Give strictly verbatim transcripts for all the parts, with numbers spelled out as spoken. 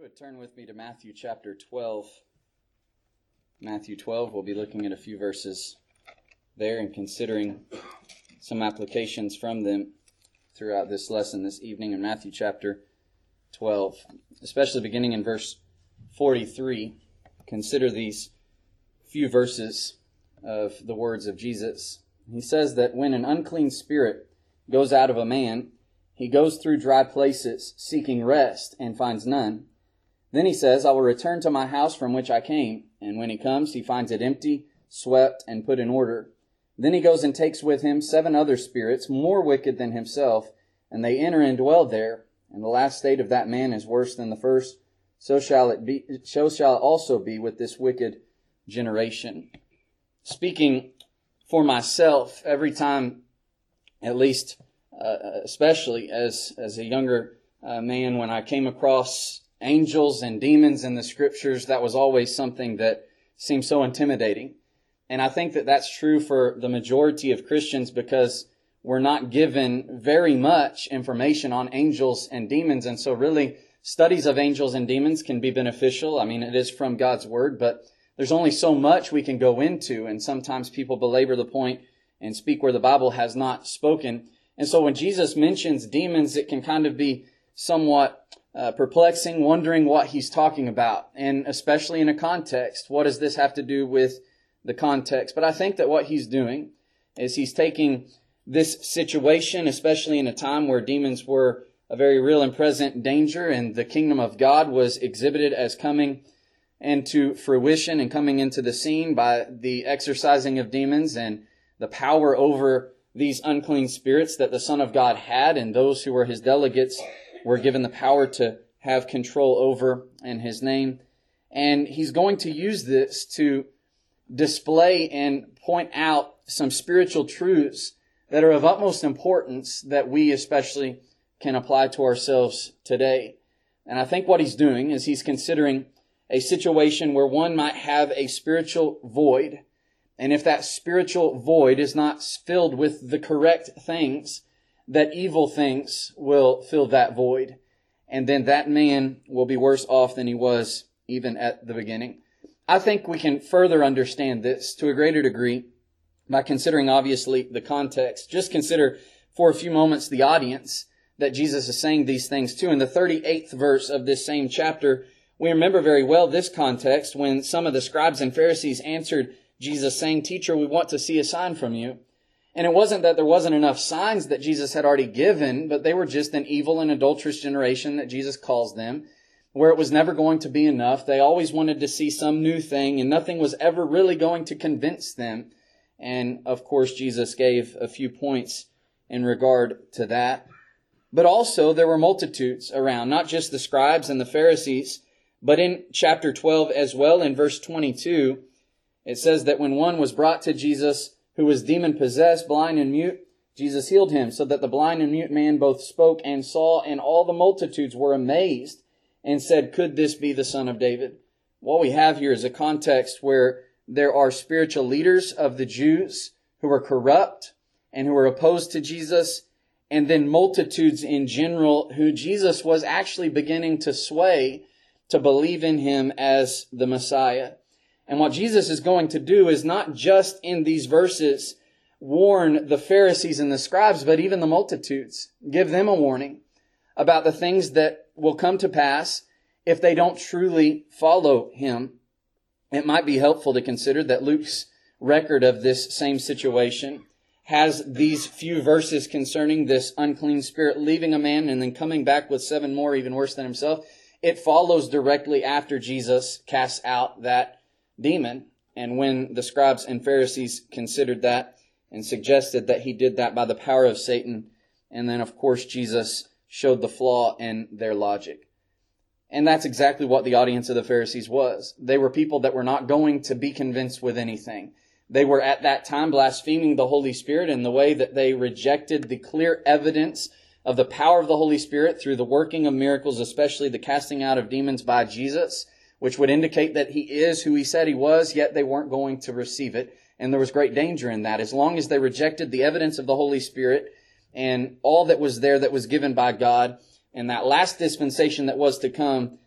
would turn with me to Matthew chapter twelve. Matthew twelve, we'll be looking at a few verses there and considering some applications from them throughout this lesson this evening in Matthew chapter twelve, especially beginning in verse forty-three. Consider these few verses of the words of Jesus. He says that when an unclean spirit goes out of a man, he goes through dry places seeking rest and finds none. Then he says, I will return to my house from which I came. And when he comes, he finds it empty, swept, and put in order. Then he goes and takes with him seven other spirits, more wicked than himself, and they enter and dwell there. And the last state of that man is worse than the first. So shall it be, so shall it also be with this wicked generation. Speaking for myself, every time, at least, uh, especially as, as a younger uh, man, when I came across angels and demons in the scriptures, that was always something that seemed so intimidating. And I think that that's true for the majority of Christians because we're not given very much information on angels and demons. And so really, studies of angels and demons can be beneficial. I mean, it is from God's Word, but there's only so much we can go into. And sometimes people belabor the point and speak where the Bible has not spoken. And so when Jesus mentions demons, it can kind of be somewhat Uh, perplexing, wondering what he's talking about, and especially in a context. What does this have to do with the context? But I think that what he's doing is he's taking this situation, especially in a time where demons were a very real and present danger, and the kingdom of God was exhibited as coming into fruition and coming into the scene by the exorcising of demons and the power over these unclean spirits that the Son of God had, and those who were his delegates were given the power to have control over in his name. And he's going to use this to display and point out some spiritual truths that are of utmost importance that we especially can apply to ourselves today. And I think what he's doing is he's considering a situation where one might have a spiritual void. And if that spiritual void is not filled with the correct things, that evil things will fill that void. And then that man will be worse off than he was even at the beginning. I think we can further understand this to a greater degree by considering, obviously, the context. Just consider for a few moments the audience that Jesus is saying these things to. In the thirty-eighth verse of this same chapter, we remember very well this context when some of the scribes and Pharisees answered Jesus saying, Teacher, we want to see a sign from you. And it wasn't that there wasn't enough signs that Jesus had already given, but they were just an evil and adulterous generation that Jesus calls them, where it was never going to be enough. They always wanted to see some new thing, and nothing was ever really going to convince them. And, of course, Jesus gave a few points in regard to that. But also, there were multitudes around, not just the scribes and the Pharisees, but in chapter twelve as well, in verse twenty-two, it says that when one was brought to Jesus who was demon-possessed, blind and mute, Jesus healed him, so that the blind and mute man both spoke and saw, and all the multitudes were amazed and said, Could this be the Son of David? What we have here is a context where there are spiritual leaders of the Jews who are corrupt and who are opposed to Jesus, and then multitudes in general who Jesus was actually beginning to sway to believe in him as the Messiah. And what Jesus is going to do is not just in these verses warn the Pharisees and the scribes, but even the multitudes. Give them a warning about the things that will come to pass if they don't truly follow him. It might be helpful to consider that Luke's record of this same situation has these few verses concerning this unclean spirit leaving a man and then coming back with seven more, even worse than himself. It follows directly after Jesus casts out that demon. And when the scribes and Pharisees considered that and suggested that he did that by the power of Satan, and then of course Jesus showed the flaw in their logic. And that's exactly what the audience of the Pharisees was. They were people that were not going to be convinced with anything. They were at that time blaspheming the Holy Spirit in the way that they rejected the clear evidence of the power of the Holy Spirit through the working of miracles, especially the casting out of demons by Jesus, which would indicate that he is who he said he was, yet they weren't going to receive it. And there was great danger in that. As long as they rejected the evidence of the Holy Spirit and all that was there that was given by God, and that last dispensation that was to come,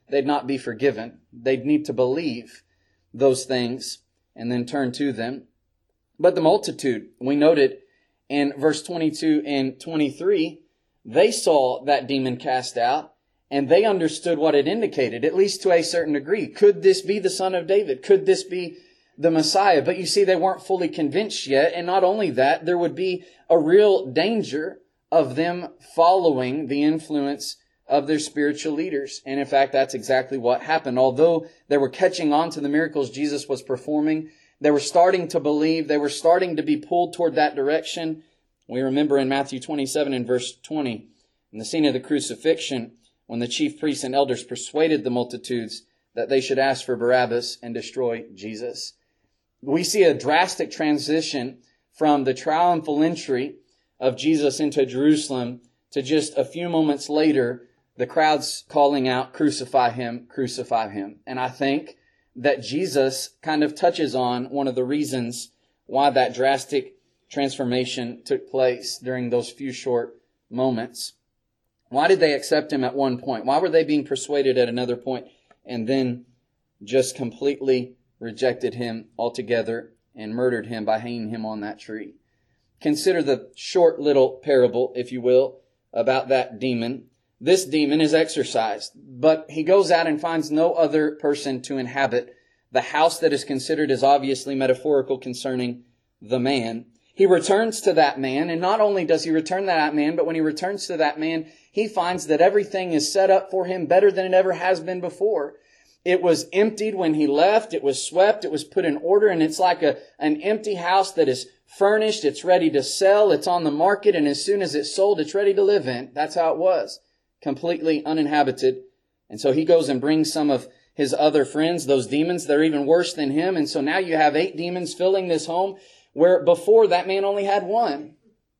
they'd not be forgiven. They'd need to believe those things and then turn to them. But the multitude, we noted in verse twenty-two and twenty-three, they saw that demon cast out and they understood what it indicated, at least to a certain degree. Could this be the Son of David? Could this be the Messiah? But you see, they weren't fully convinced yet. And not only that, there would be a real danger of them following the influence of their spiritual leaders. And in fact, that's exactly what happened. Although they were catching on to the miracles Jesus was performing, they were starting to believe, they were starting to be pulled toward that direction. We remember in Matthew twenty-seven and verse twenty, in the scene of the crucifixion, when the chief priests and elders persuaded the multitudes that they should ask for Barabbas and destroy Jesus. We see a drastic transition from the triumphal entry of Jesus into Jerusalem to just a few moments later, the crowds calling out, "Crucify him, crucify him." And I think that Jesus kind of touches on one of the reasons why that drastic transformation took place during those few short moments. Why did they accept him at one point? Why were they being persuaded at another point and then just completely rejected him altogether and murdered him by hanging him on that tree? Consider the short little parable, if you will, about that demon. This demon is exorcised, but he goes out and finds no other person to inhabit the house that is considered as obviously metaphorical concerning the man. He returns to that man, and not only does he return to that man, but when he returns to that man, he finds that everything is set up for him better than it ever has been before. It was emptied when he left. It was swept. It was put in order, and it's like a an empty house that is furnished. It's ready to sell. It's on the market, and as soon as it's sold, it's ready to live in. That's how it was. Completely uninhabited. And so he goes and brings some of his other friends, those demons that are even worse than him. And so now you have eight demons filling this home, where before that man only had one.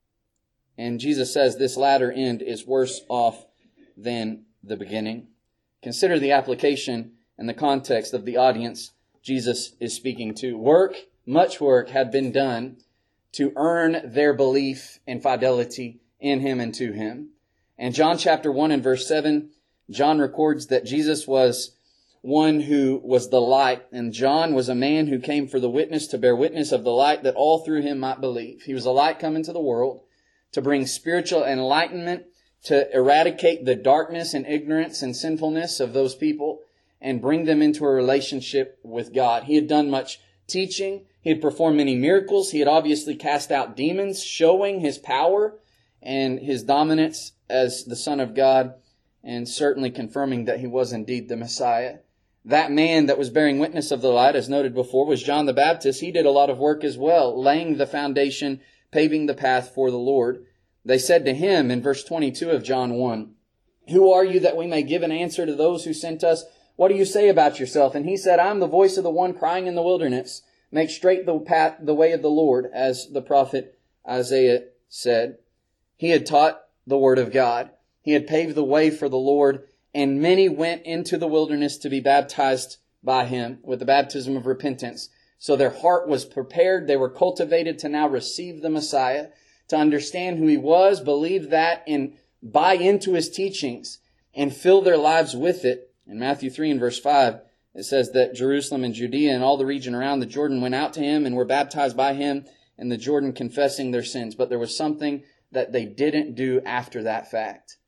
And Jesus says this latter end is worse off than the beginning. Consider the application and the context of the audience Jesus is speaking to. Work, much work had been done to earn their belief and fidelity in him and to him. And John chapter one and verse seven, John records that Jesus was one who was the light. And John was a man who came for the witness, to bear witness of the light, that all through him might believe. He was a light come into the world to bring spiritual enlightenment, to eradicate the darkness and ignorance and sinfulness of those people and bring them into a relationship with God. He had done much teaching. He had performed many miracles. He had obviously cast out demons, showing his power and his dominance as the Son of God, and certainly confirming that he was indeed the Messiah. That man that was bearing witness of the light, as noted before, was John the Baptist. He did a lot of work as well, laying the foundation, paving the path for the Lord. They said to him in verse twenty-two of John one, "Who are you that we may give an answer to those who sent us? What do you say about yourself?" And he said, "I'm the voice of the one crying in the wilderness, make straight the path, the way of the Lord," as the prophet Isaiah said. He had taught the word of God. He had paved the way for the Lord, and many went into the wilderness to be baptized by him with the baptism of repentance. So their heart was prepared. They were cultivated to now receive the Messiah, to understand who he was, believe that, and buy into his teachings and fill their lives with it. In Matthew three and verse five, it says that Jerusalem and Judea and all the region around the Jordan went out to him and were baptized by him in the Jordan, confessing their sins. But there was something that they didn't do after that fact.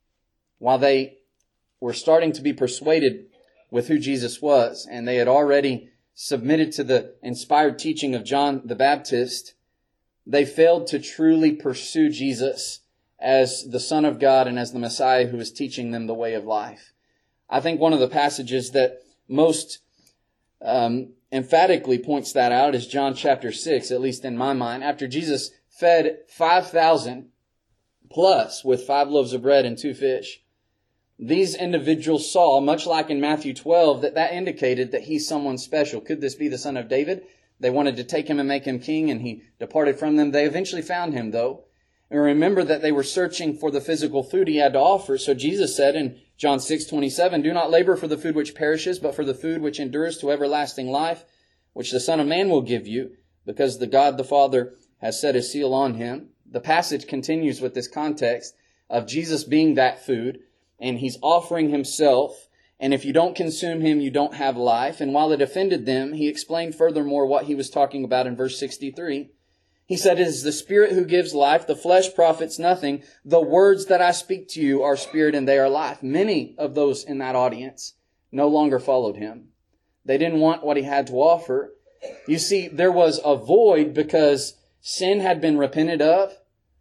While they were starting to be persuaded with who Jesus was, and they had already submitted to the inspired teaching of John the Baptist, they failed to truly pursue Jesus as the Son of God and as the Messiah who was teaching them the way of life. I think one of the passages that most um, emphatically points that out is John chapter six, at least in my mind. After Jesus fed five thousand plus with five loaves of bread and two fish, these individuals saw, much like in Matthew twelve, that that indicated that he's someone special. Could this be the Son of David? They wanted to take him and make him king, and he departed from them. They eventually found him, though. And remember that they were searching for the physical food he had to offer. So Jesus said in John six twenty-seven, "Do not labor for the food which perishes, but for the food which endures to everlasting life, which the Son of Man will give you, because the God the Father has set his seal on him." The passage continues with this context of Jesus being that food, and he's offering himself And if you don't consume him, you don't have life. And while it offended them, he explained furthermore what he was talking about in verse sixty-three. He said, "It is the Spirit who gives life. The flesh profits nothing. The words that I speak to you are spirit and they are life." Many of those in that audience no longer followed him. They didn't want what he had to offer. You see, there was a void because sin had been repented of.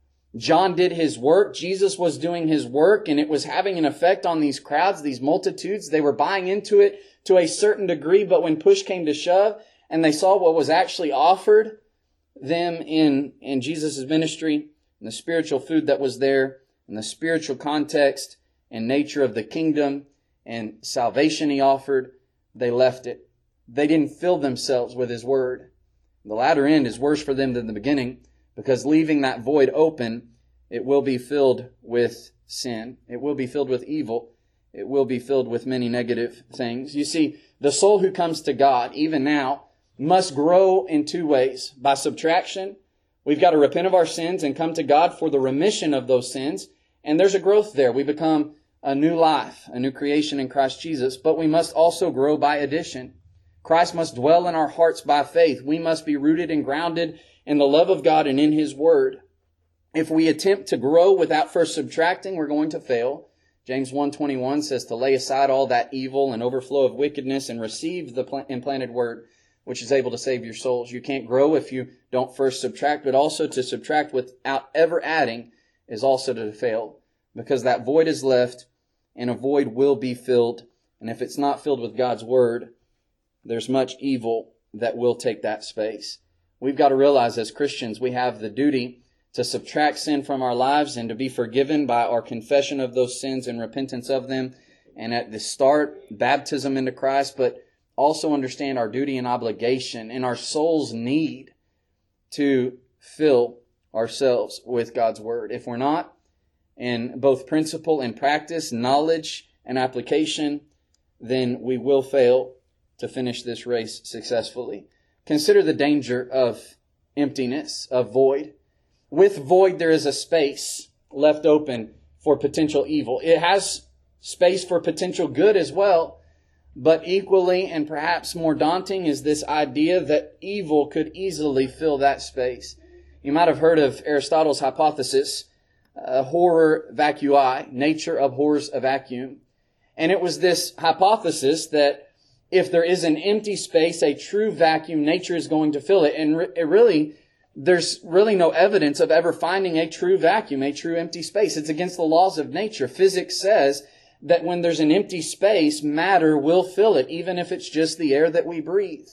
John did his work. Jesus was doing his work, and it was having an effect on these crowds, these multitudes. They were buying into it to a certain degree, but when push came to shove and they saw what was actually offered them in, in Jesus' ministry and the spiritual food that was there and the spiritual context and nature of the kingdom and salvation he offered, they left it. They didn't fill themselves with his word. The latter end is worse for them than the beginning, because leaving that void open, it will be filled with sin. It will be filled with evil. It will be filled with many negative things. You see, the soul who comes to God, even now, must grow in two ways. By subtraction, we've got to repent of our sins and come to God for the remission of those sins. And there's a growth there. We become a new life, a new creation in Christ Jesus. But we must also grow by addition. Christ must dwell in our hearts by faith. We must be rooted and grounded in the love of God and in His Word. If we attempt to grow without first subtracting, we're going to fail. James one twenty-one says to lay aside all that evil and overflow of wickedness and receive the implanted Word, which is able to save your souls. You can't grow if you don't first subtract, but also to subtract without ever adding is also to fail, because that void is left, and a void will be filled. And if it's not filled with God's Word, there's much evil that will take that space. We've got to realize as Christians, we have the duty to subtract sin from our lives and to be forgiven by our confession of those sins and repentance of them. And at the start, baptism into Christ, but also understand our duty and obligation and our soul's need to fill ourselves with God's Word. If we're not, in both principle and practice, knowledge and application, then we will fail to finish this race successfully. Consider the danger of emptiness, of void. With void, there is a space left open for potential evil. It has space for potential good as well, but equally and perhaps more daunting is this idea that evil could easily fill that space. You might have heard of Aristotle's hypothesis, uh, horror vacui, nature abhors a vacuum. And it was this hypothesis that if there is an empty space, a true vacuum, nature is going to fill it. And re- it really, there's really no evidence of ever finding a true vacuum, a true empty space. It's against the laws of nature. Physics says that when there's an empty space, matter will fill it, even if it's just the air that we breathe.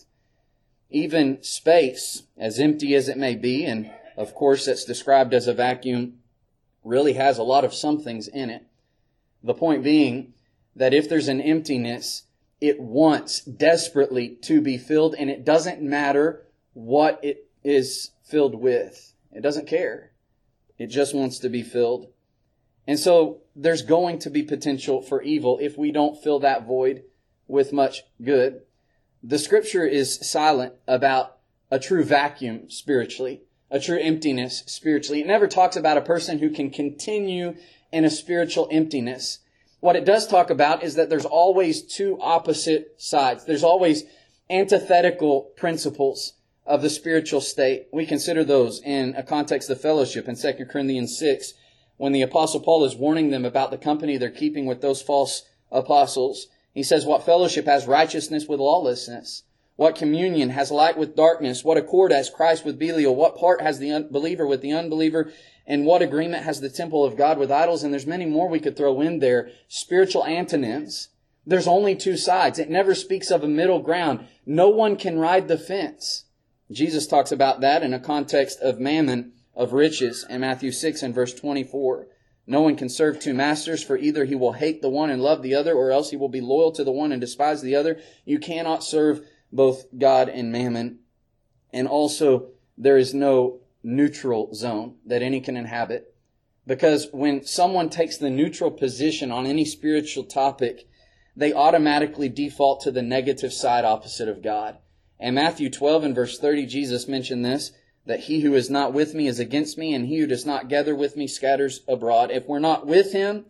Even space, as empty as it may be, and of course that's described as a vacuum, really has a lot of somethings in it. The point being that if there's an emptiness, it wants desperately to be filled, and it doesn't matter what it is filled with. It doesn't care. It just wants to be filled. And so there's going to be potential for evil if we don't fill that void with much good. The Scripture is silent about a true vacuum spiritually, a true emptiness spiritually. It never talks about a person who can continue in a spiritual emptiness. What it does talk about is that there's always two opposite sides. There's always antithetical principles of the spiritual state. We consider those in a context of fellowship in Second Corinthians six, when the Apostle Paul is warning them about the company they're keeping with those false apostles. He says, what fellowship has righteousness with lawlessness? What communion has light with darkness? What accord has Christ with Belial? What part has the unbeliever with the unbeliever? And what agreement has the temple of God with idols? And there's many more we could throw in there. Spiritual antonyms. There's only two sides. It never speaks of a middle ground. No one can ride the fence. Jesus talks about that in a context of mammon, of riches, in Matthew six and verse twenty-four. No one can serve two masters, for either he will hate the one and love the other, or else he will be loyal to the one and despise the other. You cannot serve both God and mammon. And also, there is no neutral zone that any can inhabit. Because when someone takes the neutral position on any spiritual topic, they automatically default to the negative side opposite of God. And Matthew twelve and verse thirty, Jesus mentioned this, that he who is not with me is against me, and he who does not gather with me scatters abroad. If we're not with him,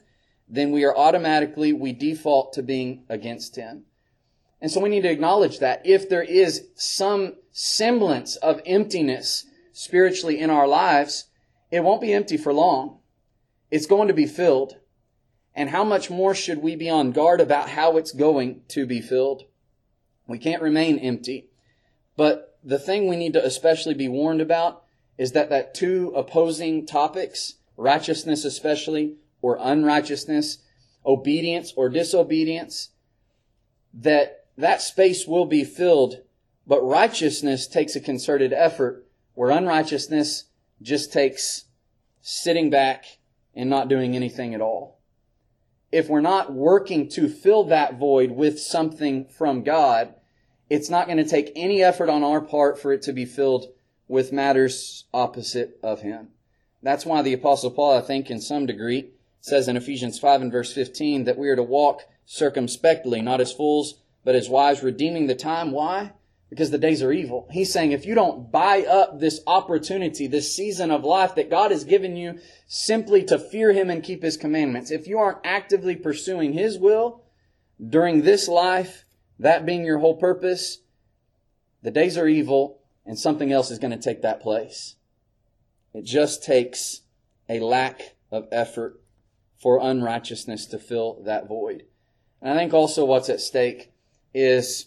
then we are automatically, we default to being against Him. And so we need to acknowledge that if there is some semblance of emptiness spiritually in our lives, it won't be empty for long. It's going to be filled. And how much more should we be on guard about how it's going to be filled? We can't remain empty. But the thing we need to especially be warned about is that that two opposing topics, righteousness especially, or unrighteousness, obedience or disobedience, that that space will be filled, but righteousness takes a concerted effort, where unrighteousness just takes sitting back and not doing anything at all. If we're not working to fill that void with something from God, it's not going to take any effort on our part for it to be filled with matters opposite of Him. That's why the Apostle Paul, I think, in some degree, says in Ephesians five and verse fifteen that we are to walk circumspectly, not as fools, but as wise, redeeming the time. Why? Because the days are evil. He's saying if you don't buy up this opportunity, this season of life that God has given you simply to fear Him and keep His commandments, if you aren't actively pursuing His will during this life, that being your whole purpose, the days are evil and something else is going to take that place. It just takes a lack of effort for unrighteousness to fill that void. And I think also what's at stake is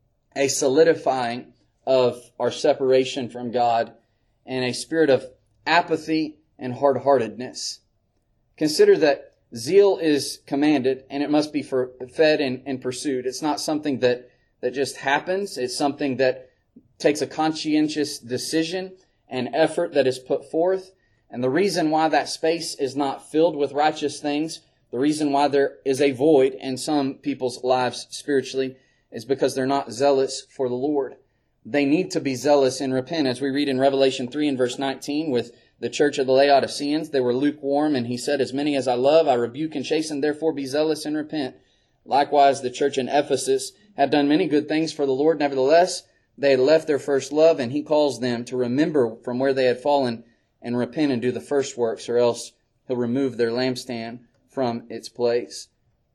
a solidifying of our separation from God and a spirit of apathy and hard-heartedness. Consider that zeal is commanded and it must be for, fed and, and pursued. It's not something that, that just happens. It's something that takes a conscientious decision and effort that is put forth. And the reason why that space is not filled with righteous things, the reason why there is a void in some people's lives spiritually, is because they're not zealous for the Lord. They need to be zealous and repent. As we read in Revelation three and verse nineteen with the church of the Laodiceans, they were lukewarm, and he said, as many as I love, I rebuke and chasten, therefore be zealous and repent. Likewise, the church in Ephesus had done many good things for the Lord. Nevertheless, they had left their first love, and he calls them to remember from where they had fallen and repent and do the first works, or else he'll remove their lampstand from its place.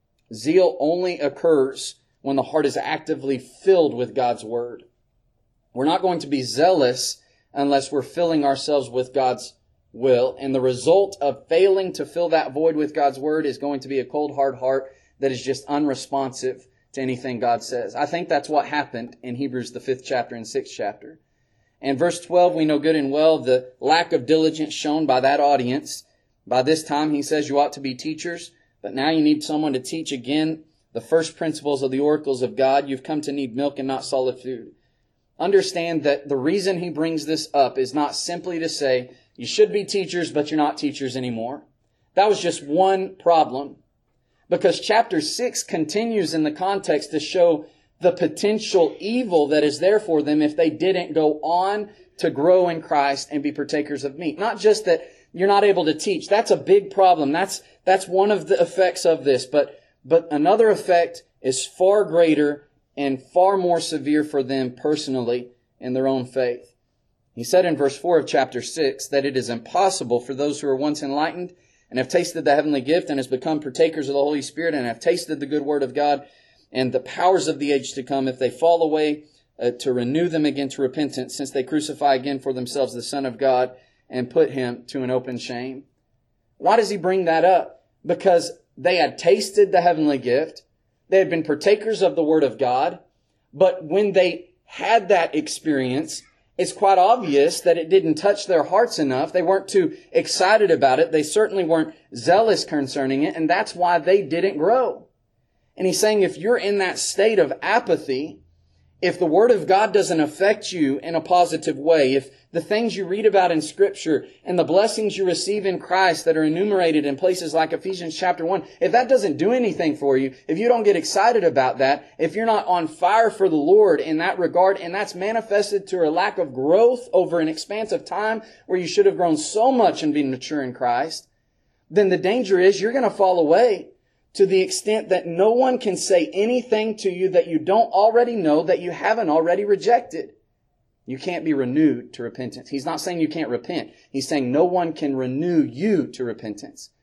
Zeal only occurs when the heart is actively filled with God's Word. We're not going to be zealous unless we're filling ourselves with God's will. And the result of failing to fill that void with God's Word is going to be a cold, hard heart that is just unresponsive to anything God says. I think that's what happened in Hebrews, the fifth chapter and sixth chapter. And verse twelve, we know good and well the lack of diligence shown by that audience. By this time, he says you ought to be teachers, but now you need someone to teach again the first principles of the oracles of God. You've come to need milk and not solid food. Understand that the reason he brings this up is not simply to say, you should be teachers, but you're not teachers anymore. That was just one problem. Because chapter six continues in the context to show the potential evil that is there for them if they didn't go on to grow in Christ and be partakers of meat. Not just that you're not able to teach. That's a big problem. That's, that's one of the effects of this. But But another effect is far greater and far more severe for them personally in their own faith. He said in verse four of chapter six that it is impossible for those who are once enlightened and have tasted the heavenly gift and has become partakers of the Holy Spirit and have tasted the good word of God and the powers of the age to come, if they fall away, uh, to renew them again to repentance, since they crucify again for themselves the Son of God and put Him to an open shame. Why does he bring that up? Because they had tasted the heavenly gift. They had been partakers of the Word of God. But when they had that experience, it's quite obvious that it didn't touch their hearts enough. They weren't too excited about it. They certainly weren't zealous concerning it. And that's why they didn't grow. And he's saying if you're in that state of apathy, if the Word of God doesn't affect you in a positive way, if the things you read about in Scripture and the blessings you receive in Christ that are enumerated in places like Ephesians chapter one, if that doesn't do anything for you, if you don't get excited about that, if you're not on fire for the Lord in that regard, and that's manifested to a lack of growth over an expanse of time where you should have grown so much and been mature in Christ, then the danger is you're going to fall away to the extent that no one can say anything to you that you don't already know, that you haven't already rejected. You can't be renewed to repentance. He's not saying you can't repent. He's saying no one can renew you to repentance.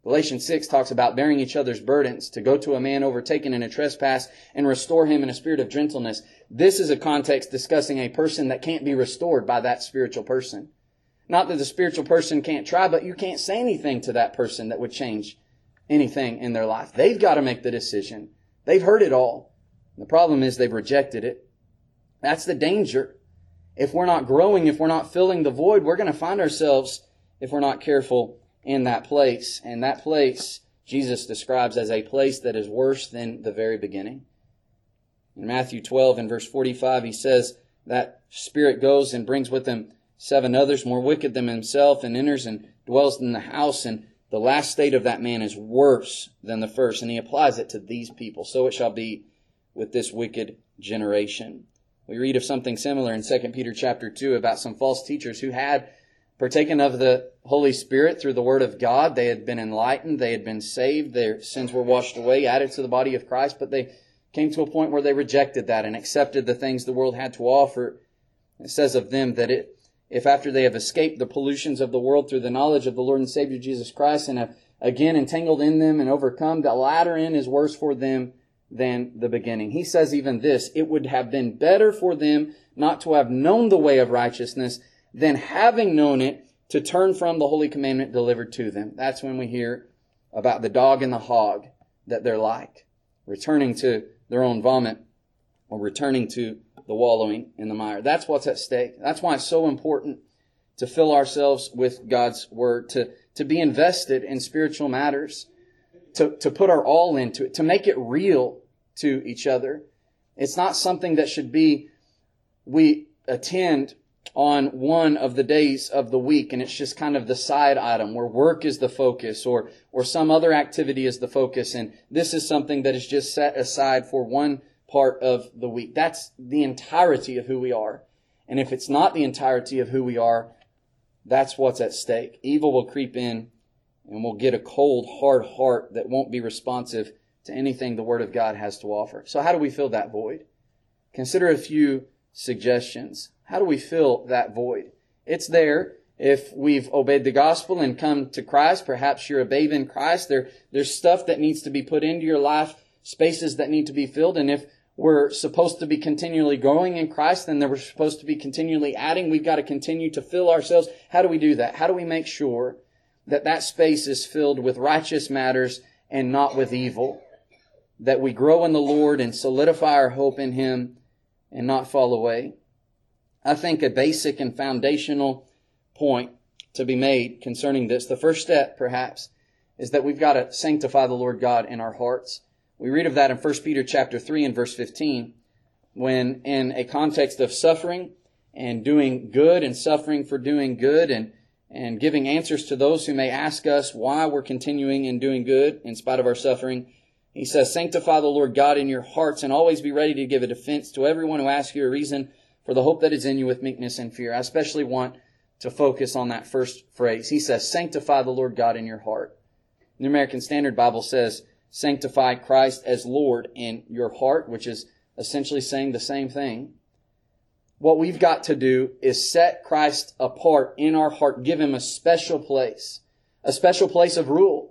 Galatians six talks about bearing each other's burdens, to go to a man overtaken in a trespass and restore him in a spirit of gentleness. This is a context discussing a person that can't be restored by that spiritual person. Not that the spiritual person can't try, but you can't say anything to that person that would change anything in their life. They've got to make the decision. They've heard it all. The problem is they've rejected it. That's the danger. If we're not growing, if we're not filling the void, we're going to find ourselves, if we're not careful, in that place. And that place, Jesus describes as a place that is worse than the very beginning. In Matthew twelve and verse forty-five, he says, that spirit goes and brings with him seven others more wicked than himself, and enters and dwells in the house, and the last state of that man is worse than the first. And he applies it to these people. So it shall be with this wicked generation. We read of something similar in Second Peter chapter two about some false teachers who had partaken of the Holy Spirit through the Word of God. They had been enlightened. They had been saved. Their sins were washed away, added to the body of Christ. But they came to a point where they rejected that and accepted the things the world had to offer. It says of them that it, if after they have escaped the pollutions of the world through the knowledge of the Lord and Savior Jesus Christ and have again entangled in them and overcome, the latter end is worse for them than the beginning. He says even this, it would have been better for them not to have known the way of righteousness than having known it to turn from the holy commandment delivered to them. That's when we hear about the dog and the hog that they're like, returning to their own vomit or returning to the wallowing in the mire. That's what's at stake. That's why it's so important to fill ourselves with God's Word, to, to be invested in spiritual matters, to, to put our all into it, to make it real to each other. It's not something that should be, we attend on one of the days of the week and it's just kind of the side item where work is the focus or, or some other activity is the focus. And this is something that is just set aside for one part of the week. That's the entirety of who we are. And if it's not the entirety of who we are, that's what's at stake. Evil will creep in and we'll get a cold, hard heart that won't be responsive to anything the Word of God has to offer. So how do we fill that void? Consider a few suggestions. How do we fill that void? It's there. If we've obeyed the gospel and come to Christ, perhaps you're a babe in Christ, there, there's stuff that needs to be put into your life, spaces that need to be filled. And if we're supposed to be continually growing in Christ, then we're supposed to be continually adding. We've got to continue to fill ourselves. How do we do that? How do we make sure that that space is filled with righteous matters and not with evil? That we grow in the Lord and solidify our hope in Him and not fall away. I think a basic and foundational point to be made concerning this, the first step perhaps, is that we've got to sanctify the Lord God in our hearts. We read of that in First Peter chapter three and verse fifteen, when in a context of suffering and doing good and suffering for doing good and, and giving answers to those who may ask us why we're continuing in doing good in spite of our suffering, he says, sanctify the Lord God in your hearts and always be ready to give a defense to everyone who asks you a reason for the hope that is in you with meekness and fear. I especially want to focus on that first phrase. He says, sanctify the Lord God in your heart. The American Standard Bible says, sanctify Christ as Lord in your heart, which is essentially saying the same thing. What we've got to do is set Christ apart in our heart, give Him a special place, a special place of rule.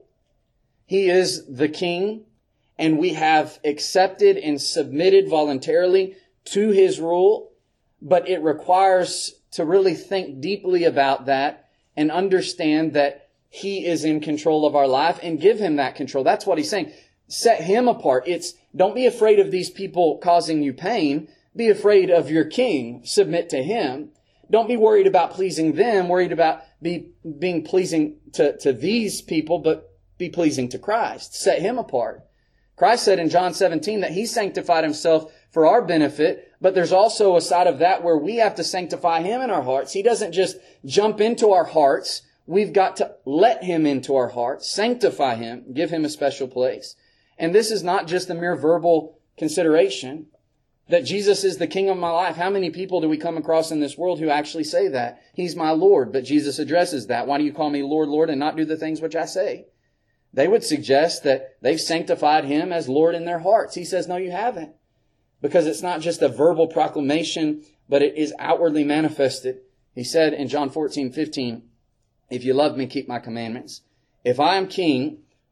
He is the King, and we have accepted and submitted voluntarily to His rule, but it requires to really think deeply about that and understand that He is in control of our life and give Him that control. That's what He's saying. Set Him apart. It's, don't be afraid of these people causing you pain. Be afraid of your King. Submit to Him. Don't be worried about pleasing them, worried about be, being pleasing to, to these people, but be pleasing to Christ. Set Him apart. Christ said in John seventeen that He sanctified Himself for our benefit, but there's also a side of that where we have to sanctify Him in our hearts. He doesn't just jump into our hearts. We've got to let Him into our hearts, sanctify Him, give Him a special place. And this is not just a mere verbal consideration that Jesus is the King of my life. How many people do we come across in this world who actually say that? He's my Lord, but Jesus addresses that. Why do you call me Lord, Lord, and not do the things which I say? They would suggest that they've sanctified Him as Lord in their hearts. He says, no, you haven't. Because it's not just a verbal proclamation, but it is outwardly manifested. He said in John fourteen fifteen, if you love me, keep my commandments. If I am King,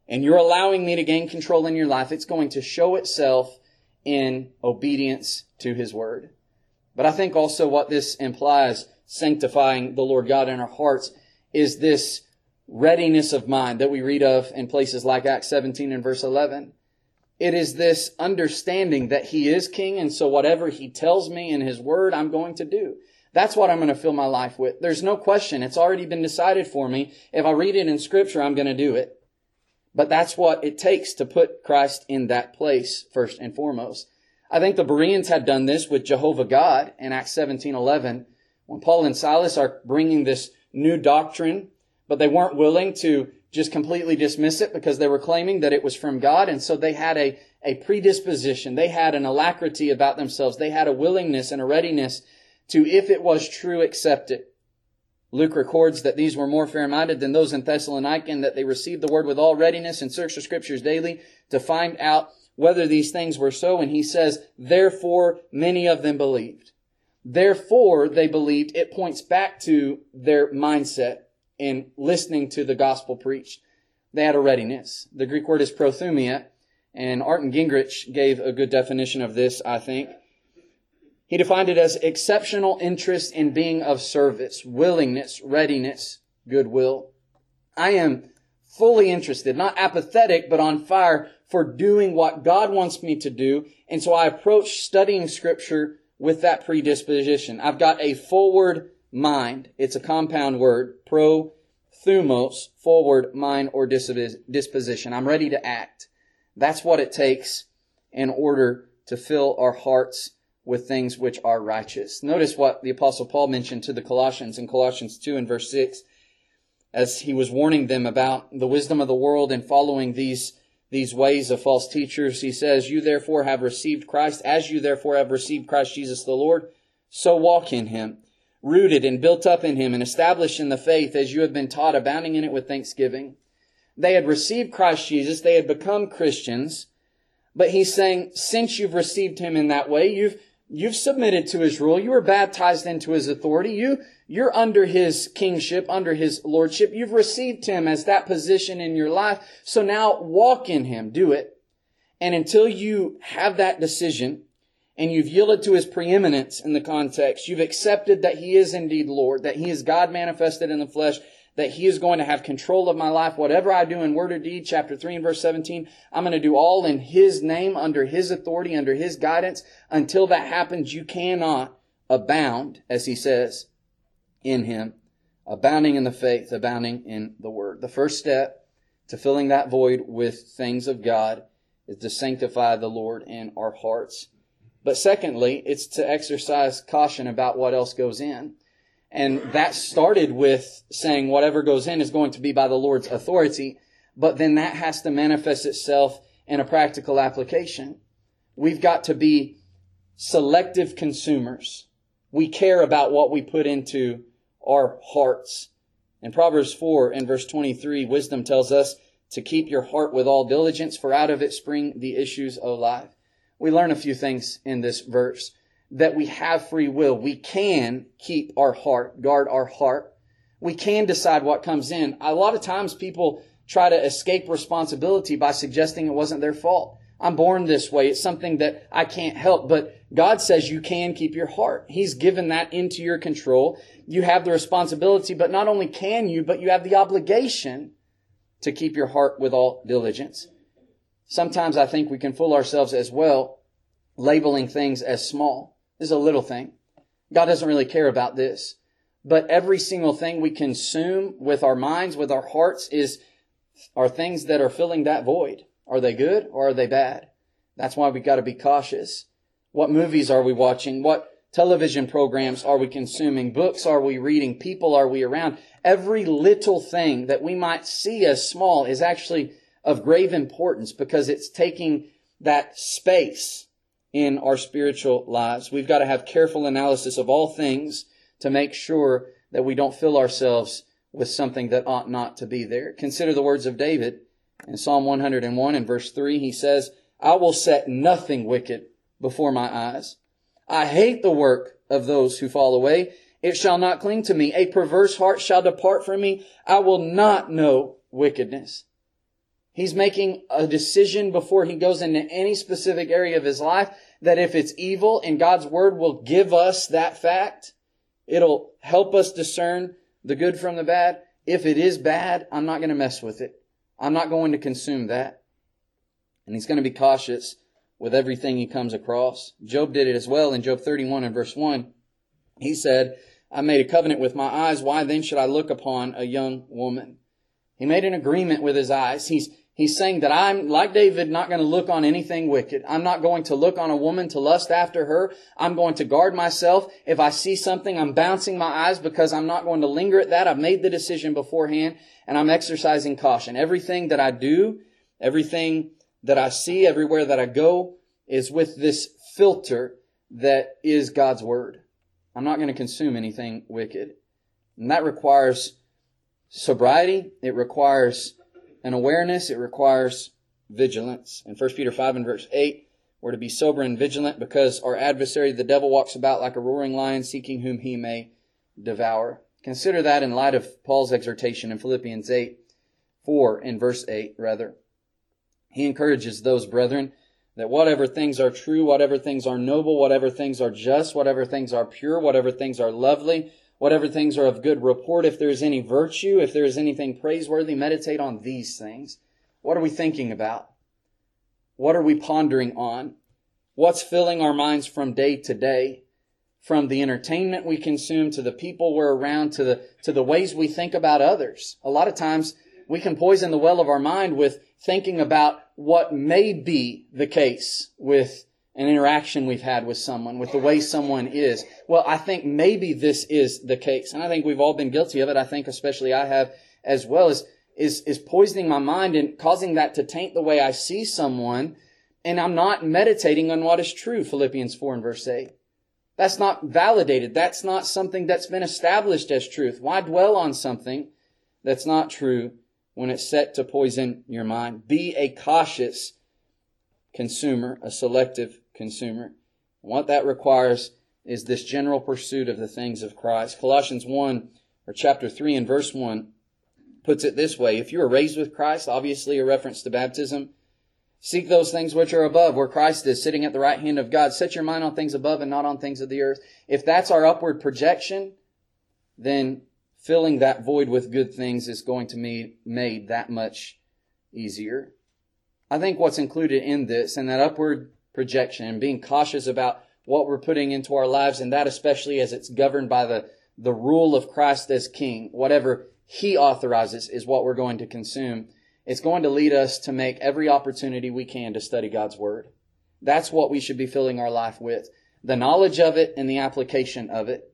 and you're allowing me to gain control in your life, it's going to show itself in obedience to His Word. But I think also what this implies, sanctifying the Lord God in our hearts, is this readiness of mind that we read of in places like Acts seventeen and verse eleven. It is this understanding that He is King, and so whatever He tells me in His Word, I'm going to do. That's what I'm going to fill my life with. There's no question. It's already been decided for me. If I read it in Scripture, I'm going to do it. But that's what it takes to put Christ in that place, first and foremost. I think the Bereans had done this with Jehovah God in Acts seventeen eleven, when Paul and Silas are bringing this new doctrine, but they weren't willing to just completely dismiss it because they were claiming that it was from God. And so they had a, a predisposition. They had an alacrity about themselves. They had a willingness and a readiness to, if it was true, accept it. Luke records that these were more fair-minded than those in Thessalonica, and that they received the word with all readiness and searched the Scriptures daily to find out whether these things were so. And he says, therefore, many of them believed. Therefore, they believed. It points back to their mindset in listening to the gospel preached. They had a readiness. The Greek word is prothumia, and Arton Gingrich gave a good definition of this, I think. He defined it as exceptional interest in being of service, willingness, readiness, goodwill. I am fully interested, not apathetic, but on fire for doing what God wants me to do. And so I approach studying Scripture with that predisposition. I've got a forward mind. It's a compound word. Pro, thumos, forward, mind, or disposition. I'm ready to act. That's what it takes in order to fill our hearts with things which are righteous. Notice what the Apostle Paul mentioned to the Colossians in Colossians two and verse six, as he was warning them about the wisdom of the world and following these, these ways of false teachers. He says, you therefore have received Christ, as you therefore have received Christ Jesus the Lord, so walk in Him, rooted and built up in Him and established in the faith as you have been taught, abounding in it with thanksgiving. They had received Christ Jesus. They had become Christians. But he's saying, since you've received Him in that way, you've You've submitted to His rule. You were baptized into His authority. You, you're under His kingship, under His lordship. You've received Him as that position in your life. So now walk in Him. Do it. And until you have that decision and you've yielded to His preeminence in the context, you've accepted that He is indeed Lord, that He is God manifested in the flesh, that He is going to have control of my life. Whatever I do in word or deed, chapter three and verse seventeen, I'm going to do all in His name, under His authority, under His guidance. Until that happens, you cannot abound, as he says, in Him. Abounding in the faith, abounding in the Word. The first step to filling that void with things of God is to sanctify the Lord in our hearts. But secondly, it's to exercise caution about what else goes in. And that started with saying whatever goes in is going to be by the Lord's authority. But then that has to manifest itself in a practical application. We've got to be selective consumers. We care about what we put into our hearts. In Proverbs four and verse twenty-three, wisdom tells us to keep your heart with all diligence, for out of it spring the issues of life. We learn a few things in this verse. That we have free will. We can keep our heart, guard our heart. We can decide what comes in. A lot of times people try to escape responsibility by suggesting it wasn't their fault. I'm born this way. It's something that I can't help. But God says you can keep your heart. He's given that into your control. You have the responsibility, but not only can you, but you have the obligation to keep your heart with all diligence. Sometimes I think we can fool ourselves as well, labeling things as small. This is a little thing. God doesn't really care about this. But every single thing we consume with our minds, with our hearts, is are things that are filling that void. Are they good or are they bad? That's why we've got to be cautious. What movies are we watching? What television programs are we consuming? Books are we reading? People are we around? Every little thing that we might see as small is actually of grave importance because it's taking that space in our spiritual lives. We've got to have careful analysis of all things to make sure that we don't fill ourselves with something that ought not to be there. Consider the words of David in Psalm one hundred and one and verse three. He says, I will set nothing wicked before my eyes. I hate the work of those who fall away. It shall not cling to me. A perverse heart shall depart from me. I will not know wickedness. He's making a decision before he goes into any specific area of his life that if it's evil, and God's Word will give us that fact, it'll help us discern the good from the bad. If it is bad, I'm not going to mess with it. I'm not going to consume that. And he's going to be cautious with everything he comes across. Job did it as well in Job thirty-one and verse one. He said, I made a covenant with my eyes. Why then should I look upon a young woman? He made an agreement with his eyes. He's He's saying that I'm, like David, not going to look on anything wicked. I'm not going to look on a woman to lust after her. I'm going to guard myself. If I see something, I'm bouncing my eyes because I'm not going to linger at that. I've made the decision beforehand, and I'm exercising caution. Everything that I do, everything that I see, everywhere that I go, is with this filter that is God's Word. I'm not going to consume anything wicked. And that requires sobriety. It requires an awareness. It requires vigilance. In First Peter five and verse eight, we're to be sober and vigilant because our adversary, the devil, walks about like a roaring lion, seeking whom he may devour. Consider that in light of Paul's exhortation in Philippians eight, four in verse eight, rather. He encourages those brethren that whatever things are true, whatever things are noble, whatever things are just, whatever things are pure, whatever things are lovely, whatever things are of good report, if there is any virtue, if there is anything praiseworthy, meditate on these things. What are we thinking about? What are we pondering on? What's filling our minds from day to day? From the entertainment we consume to the people we're around to the, to the ways we think about others. A lot of times we can poison the well of our mind with thinking about what may be the case with an interaction we've had with someone, with the way someone is. Well, I think maybe this is the case. And I think we've all been guilty of it. I think especially I have as well, is, is, is poisoning my mind and causing that to taint the way I see someone. And I'm not meditating on what is true, Philippians four and verse eight. That's not validated. That's not something that's been established as truth. Why dwell on something that's not true when it's set to poison your mind? Be a cautious consumer, a selective consumer. And what that requires is this general pursuit of the things of Christ. Colossians one, or chapter three and verse one, puts it this way. If you are raised with Christ, obviously a reference to baptism, seek those things which are above, where Christ is sitting at the right hand of God. Set your mind on things above and not on things of the earth. If that's our upward projection, then filling that void with good things is going to be made that much easier. I think what's included in this and that upward projection and being cautious about what we're putting into our lives, and that especially as it's governed by the, the rule of Christ as King, whatever He authorizes is what we're going to consume. It's going to lead us to make every opportunity we can to study God's Word. That's what we should be filling our life with. The knowledge of it and the application of it.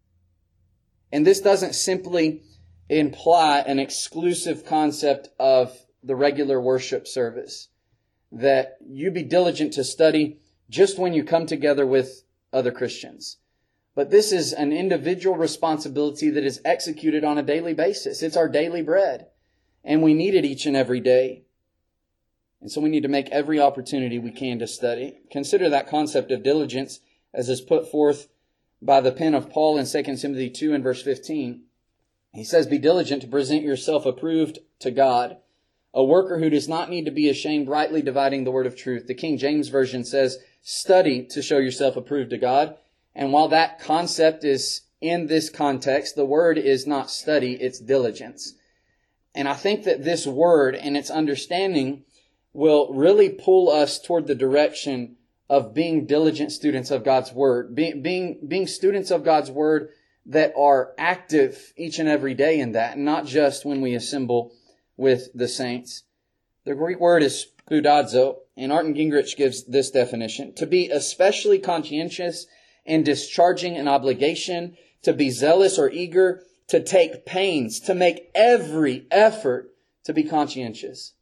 And this doesn't simply imply an exclusive concept of the regular worship service, that you be diligent to study just when you come together with other Christians. But this is an individual responsibility that is executed on a daily basis. It's our daily bread, and we need it each and every day. And so we need to make every opportunity we can to study. Consider that concept of diligence as is put forth by the pen of Paul in Second Timothy two and verse fifteen. He says, be diligent to present yourself approved to God, a worker who does not need to be ashamed, rightly dividing the word of truth. The King James Version says, study to show yourself approved to God. And while that concept is in this context, the word is not study, it's diligence. And I think that this word and its understanding will really pull us toward the direction of being diligent students of God's Word. Being, being, being students of God's Word that are active each and every day in that, and not just when we assemble with the saints. The Greek word is spoudazo, and Arndt Gingrich gives this definition: to be especially conscientious in discharging an obligation, to be zealous or eager, to take pains, to make every effort to be conscientious.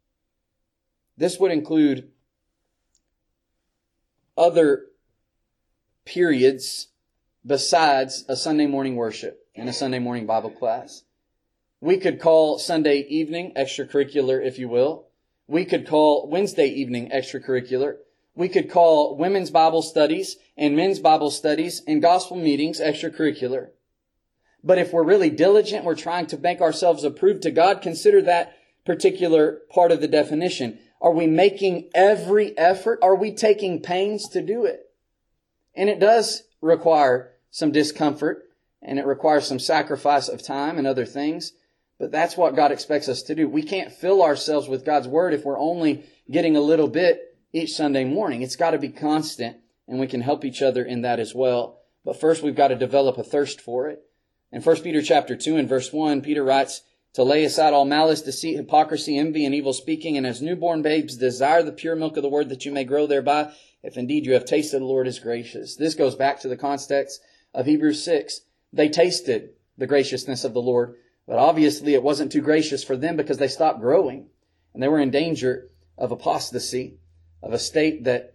This would include other periods besides a Sunday morning worship and a Sunday morning Bible class. We could call Sunday evening extracurricular, if you will. We could call Wednesday evening extracurricular. We could call women's Bible studies and men's Bible studies and gospel meetings extracurricular. But if we're really diligent, we're trying to make ourselves approved to God, consider that particular part of the definition. Are we making every effort? Are we taking pains to do it? And it does require some discomfort, and it requires some sacrifice of time and other things. But that's what God expects us to do. We can't fill ourselves with God's Word if we're only getting a little bit each Sunday morning. It's got to be constant, and we can help each other in that as well. But first, we've got to develop a thirst for it. In First Peter chapter two and verse one, Peter writes, to lay aside all malice, deceit, hypocrisy, envy, and evil speaking, and as newborn babes desire the pure milk of the Word that you may grow thereby, if indeed you have tasted the Lord is gracious. This goes back to the context of Hebrews six. They tasted the graciousness of the Lord, but obviously it wasn't too gracious for them because they stopped growing, and they were in danger of apostasy, of a state that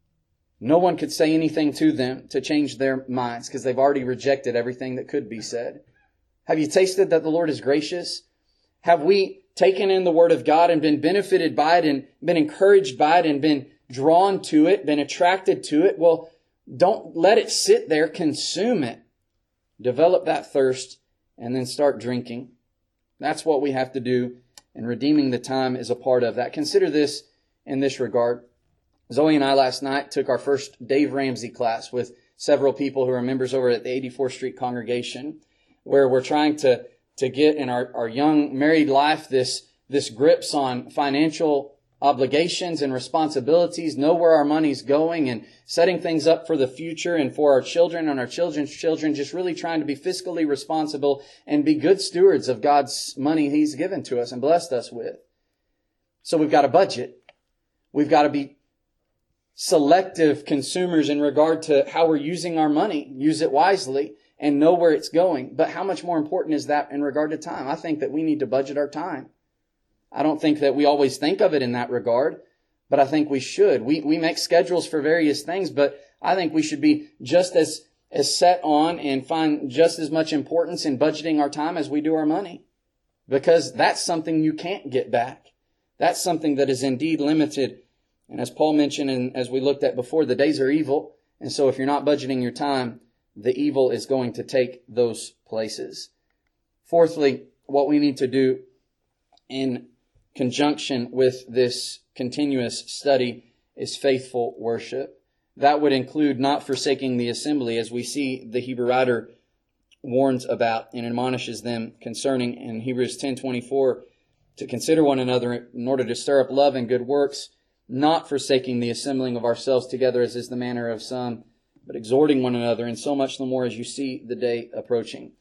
no one could say anything to them to change their minds because they've already rejected everything that could be said. Have you tasted that the Lord is gracious? Have we taken in the Word of God and been benefited by it and been encouraged by it and been drawn to it, been attracted to it? Well, don't let it sit there. Consume it. Develop that thirst and then start drinking. That's what we have to do, and redeeming the time is a part of that. Consider this in this regard. Zoe and I last night took our first Dave Ramsey class with several people who are members over at the eighty-fourth Street congregation, where we're trying to, to get in our, our young married life this, this grips on financial obligations and responsibilities, know where our money's going, and setting things up for the future and for our children and our children's children, just really trying to be fiscally responsible and be good stewards of God's money He's given to us and blessed us with. So we've got a budget. We've got to be selective consumers in regard to how we're using our money. Use it wisely and know where it's going. But how much more important is that in regard to time? I think that we need to budget our time. I don't think that we always think of it in that regard, but I think we should. We we make schedules for various things, but I think we should be just as, as set on and find just as much importance in budgeting our time as we do our money. Because that's something you can't get back. That's something that is indeed limited. And as Paul mentioned, and as we looked at before, the days are evil. And so if you're not budgeting your time, the evil is going to take those places. Fourthly, what we need to do in conjunction with this continuous study is faithful worship. That would include not forsaking the assembly, as we see the Hebrew writer warns about and admonishes them concerning in Hebrews ten twenty-four, to consider one another in order to stir up love and good works, not forsaking the assembling of ourselves together as is the manner of some, but exhorting one another, and so much the more as you see the day approaching.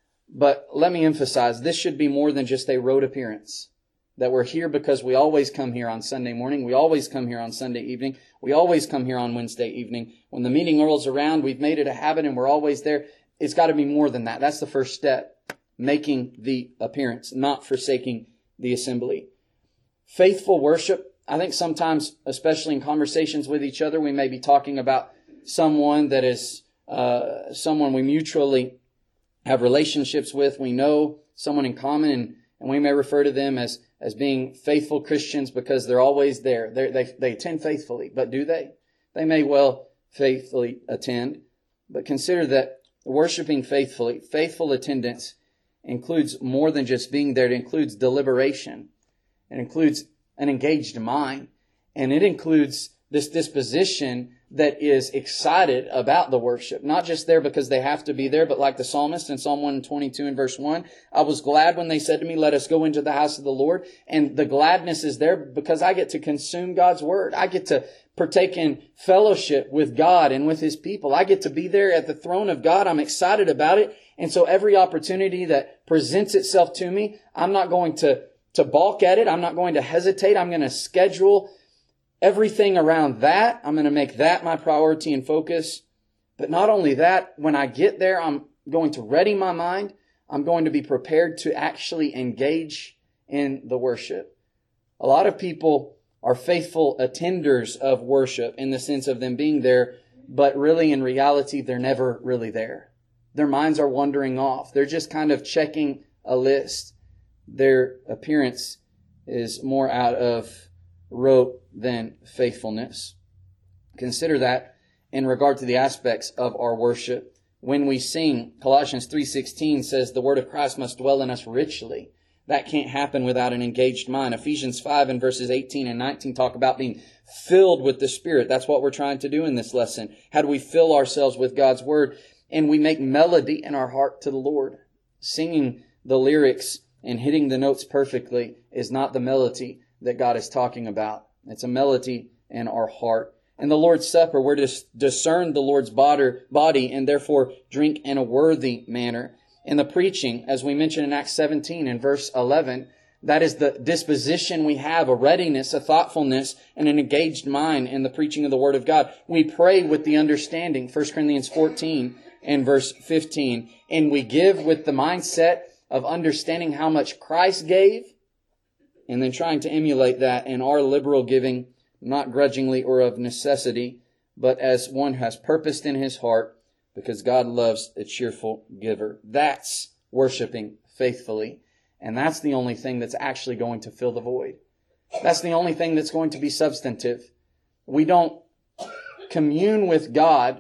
But let me emphasize, this should be more than just a rote appearance. That we're here because we always come here on Sunday morning. We always come here on Sunday evening. We always come here on Wednesday evening. When the meeting rolls around, we've made it a habit and we're always there. It's got to be more than that. That's the first step. Making the appearance, not forsaking the assembly. Faithful worship. I think sometimes, especially in conversations with each other, we may be talking about someone that is uh, someone we mutually have relationships with. We know someone in common, and, and we may refer to them as as being faithful Christians because they're always there. They're, they they attend faithfully. But do they? They may well faithfully attend. But consider that worshiping faithfully, faithful attendance includes more than just being there. It includes deliberation. It includes an engaged mind. And it includes this disposition that is excited about the worship. Not just there because they have to be there, but like the psalmist in Psalm one twenty-two and verse one, I was glad when they said to me, let us go into the house of the Lord. And the gladness is there because I get to consume God's word. I get to partake in fellowship with God and with His people. I get to be there at the throne of God. I'm excited about it. And so every opportunity that presents itself to me, I'm not going to, to balk at it. I'm not going to hesitate. I'm going to schedule everything around that. I'm going to make that my priority and focus. But not only that, when I get there, I'm going to ready my mind. I'm going to be prepared to actually engage in the worship. A lot of people are faithful attenders of worship in the sense of them being there, but really in reality, they're never really there. Their minds are wandering off. They're just kind of checking a list. Their appearance is more out of rote than faithfulness. Consider that in regard to the aspects of our worship. When we sing, Colossians three sixteen says the word of Christ must dwell in us richly. That can't happen without an engaged mind. Ephesians five and verses eighteen and nineteen talk about being filled with the Spirit. That's what we're trying to do in this lesson. How do we fill ourselves with God's Word? And we make melody in our heart to the Lord. Singing the lyrics and hitting the notes perfectly is not the melody that God is talking about. It's a melody in our heart. In the Lord's Supper, we're to discern the Lord's body and therefore drink in a worthy manner. In the preaching, as we mentioned in Acts seventeen and verse eleven, that is the disposition we have, a readiness, a thoughtfulness, and an engaged mind in the preaching of the Word of God. We pray with the understanding, First Corinthians fourteen and verse fifteen, and we give with the mindset of understanding how much Christ gave, and then trying to emulate that in our liberal giving, not grudgingly or of necessity, but as one has purposed in his heart, because God loves a cheerful giver. That's worshiping faithfully. And that's the only thing that's actually going to fill the void. That's the only thing that's going to be substantive. We don't commune with God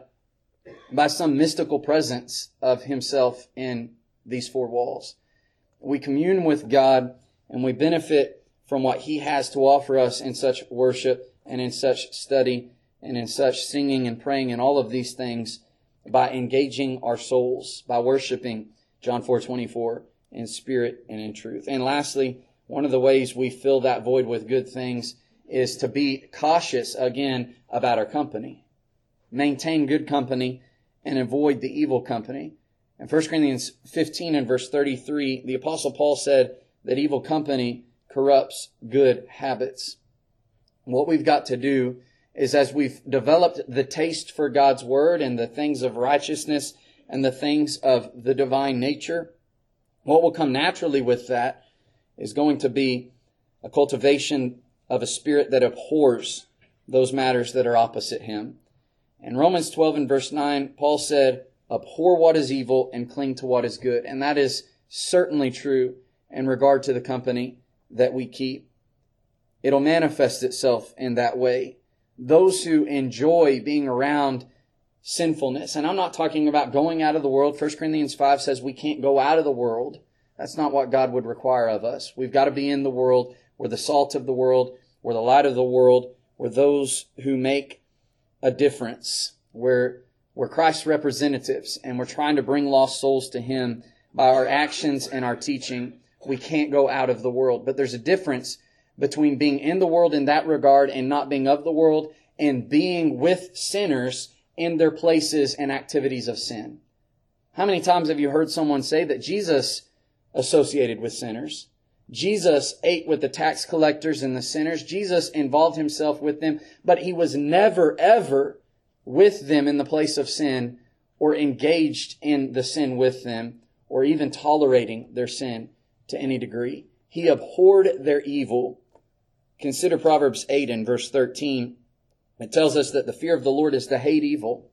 by some mystical presence of Himself in these four walls. We commune with God and we benefit from what He has to offer us in such worship and in such study and in such singing and praying and all of these things by engaging our souls, by worshiping John four twenty-four in spirit and in truth. And lastly, one of the ways we fill that void with good things is to be cautious again about our company. Maintain good company and avoid the evil company. In First Corinthians fifteen and verse thirty-three, the Apostle Paul said that evil company corrupts good habits. What we've got to do is, as we've developed the taste for God's Word and the things of righteousness and the things of the divine nature, what will come naturally with that is going to be a cultivation of a spirit that abhors those matters that are opposite Him. In Romans twelve and verse nine, Paul said, abhor what is evil and cling to what is good. And that is certainly true in regard to the company that we keep. It'll manifest itself in that way. Those who enjoy being around sinfulness, and I'm not talking about going out of the world. First Corinthians five says we can't go out of the world. That's not what God would require of us. We've got to be in the world. We're the salt of the world. We're the light of the world. We're those who make a difference. We're, we're Christ's representatives, and we're trying to bring lost souls to Him by our actions and our teaching. We can't go out of the world. But there's a difference between being in the world in that regard and not being of the world, and being with sinners in their places and activities of sin. How many times have you heard someone say that Jesus associated with sinners? Jesus ate with the tax collectors and the sinners. Jesus involved Himself with them, but He was never, ever with them in the place of sin, or engaged in the sin with them, or even tolerating their sin to any degree. He abhorred their evil. Consider Proverbs eight and verse thirteen. It tells us that the fear of the Lord is to hate evil.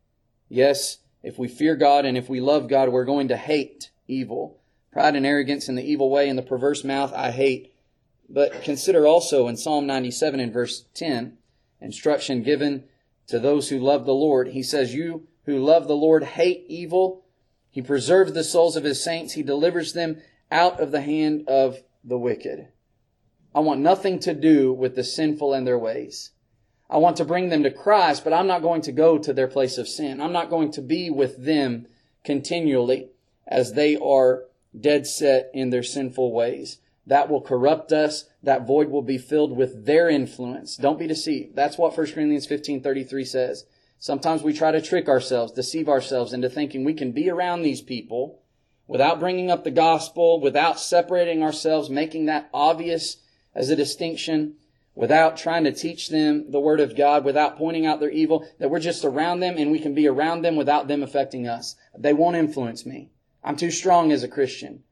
Yes, if we fear God and if we love God, we're going to hate evil. Pride and arrogance and the evil way and the perverse mouth I hate. But consider also in Psalm ninety-seven and verse ten, instruction given to those who love the Lord. He says, you who love the Lord hate evil. He preserves the souls of His saints. He delivers them out of the hand of the wicked. I want nothing to do with the sinful and their ways. I want to bring them to Christ, but I'm not going to go to their place of sin. I'm not going to be with them continually as they are dead set in their sinful ways. That will corrupt us. That void will be filled with their influence. Don't be deceived. That's what First Corinthians fifteen thirty-three says. Sometimes we try to trick ourselves, deceive ourselves into thinking we can be around these people without bringing up the gospel, without separating ourselves, making that obvious as a distinction, without trying to teach them the Word of God, without pointing out their evil, that we're just around them and we can be around them without them affecting us. They won't influence me. I'm too strong as a Christian.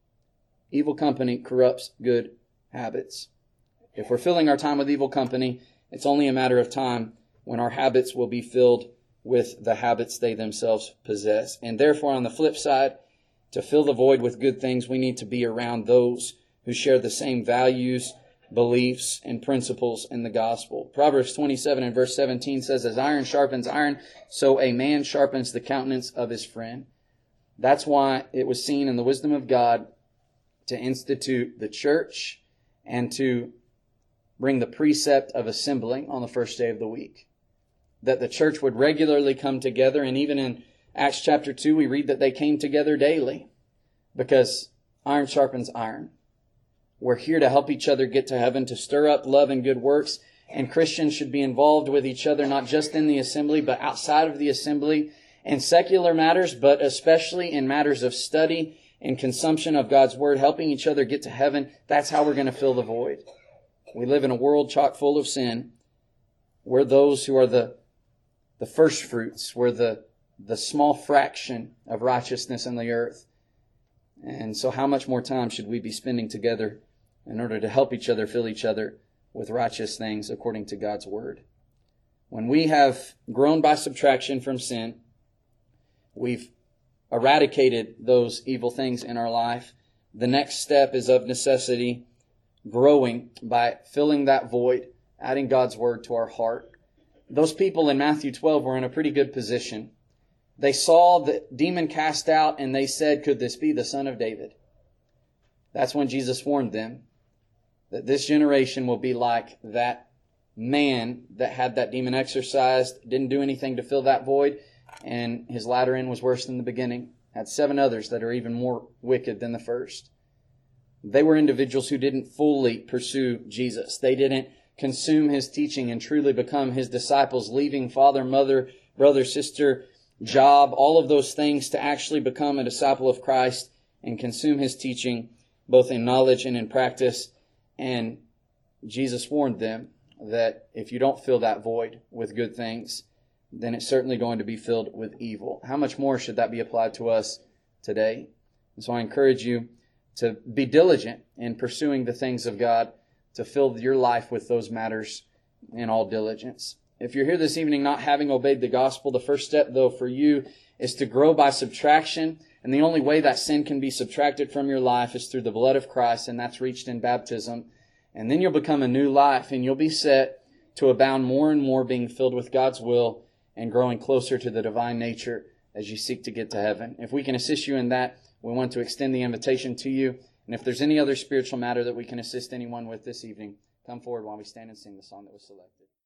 Evil company corrupts good habits. If we're filling our time with evil company, it's only a matter of time when our habits will be filled with the habits they themselves possess. And therefore, on the flip side, to fill the void with good things, we need to be around those who share the same values, beliefs, and principles in the gospel. Proverbs twenty-seven and verse seventeen says, as iron sharpens iron, so a man sharpens the countenance of his friend. That's why it was seen in the wisdom of God to institute the church and to bring the precept of assembling on the first day of the week. That the church would regularly come together, and even in Acts chapter two, we read that they came together daily because iron sharpens iron. We're here to help each other get to heaven, to stir up love and good works, and Christians should be involved with each other, not just in the assembly, but outside of the assembly, in secular matters, but especially in matters of study and consumption of God's Word, helping each other get to heaven. That's how we're going to fill the void. We live in a world chock full of sin. We're those who are the, the first fruits. We're the, the small fraction of righteousness in the earth. And so how much more time should we be spending together in order to help each other fill each other with righteous things according to God's Word? When we have grown by subtraction from sin, we've eradicated those evil things in our life. The next step is of necessity growing by filling that void, adding God's Word to our heart. Those people in Matthew twelve were in a pretty good position. They saw the demon cast out and they said, "Could this be the Son of David?" That's when Jesus warned them that this generation will be like that man that had that demon exorcised, didn't do anything to fill that void, and his latter end was worse than the beginning. Had seven others that are even more wicked than the first. They were individuals who didn't fully pursue Jesus. They didn't consume His teaching and truly become His disciples, leaving father, mother, brother, sister, job, all of those things to actually become a disciple of Christ and consume His teaching, both in knowledge and in practice. And Jesus warned them that if you don't fill that void with good things, then it's certainly going to be filled with evil. How much more should that be applied to us today? And so I encourage you to be diligent in pursuing the things of God, to fill your life with those matters in all diligence. If you're here this evening not having obeyed the gospel, the first step, though, for you is to grow by subtraction. And the only way that sin can be subtracted from your life is through the blood of Christ, and that's reached in baptism. And then you'll become a new life, and you'll be set to abound more and more, being filled with God's will and growing closer to the divine nature as you seek to get to heaven. If we can assist you in that, we want to extend the invitation to you. And if there's any other spiritual matter that we can assist anyone with this evening, come forward while we stand and sing the song that was selected.